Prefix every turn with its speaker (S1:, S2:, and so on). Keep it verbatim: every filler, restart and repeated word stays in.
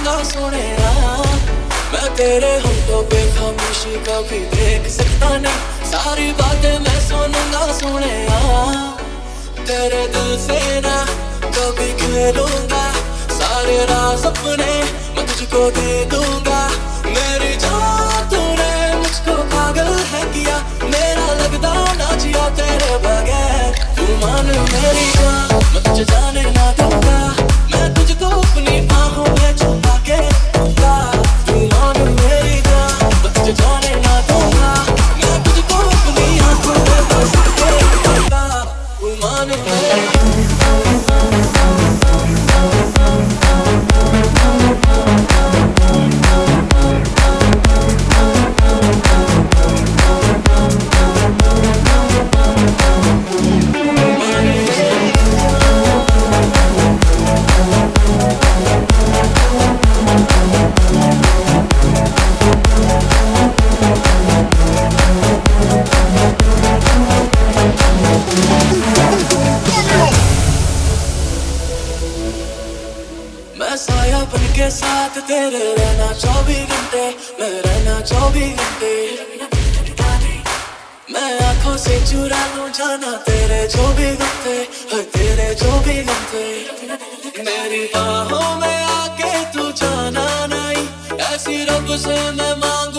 S1: सुनूंगा सोनिया। मैं तेरे होठों पे खामोशी कभी देख सकता नहीं, सारी बातें मैं सुनूंगा सोनिया। तेरे दिल से ना कभी खेलूंगा, सारे राज अपने मैं तुझको दे दूंगा। मेरी जान तूने मुझको पागल है किया, मेरा लगता ना जिया तेरे बगैर। तू मान मेरी जान, मैं तुझे जाने ना दूंगा, मैं तुझको अपनी बाहों में छुपा के रखूंगा। तू मान मेरी जान, मैं तुझे जाने ना दूंगा, मैं तुझको अपनी आंखों में बस के रखूंगा। तू मान मेरी मैं साया बन के साथ तेरे रहना चौबीस घंटे, मैं रहना चौबीस घंटे। मैं आंखों से चुरा लूं जाना तेरे जो भी घंटे, हर तेरे जो भी घंटे। मेरी बाहों में आके तू जाना नहीं, ऐसी रब से मैं मांग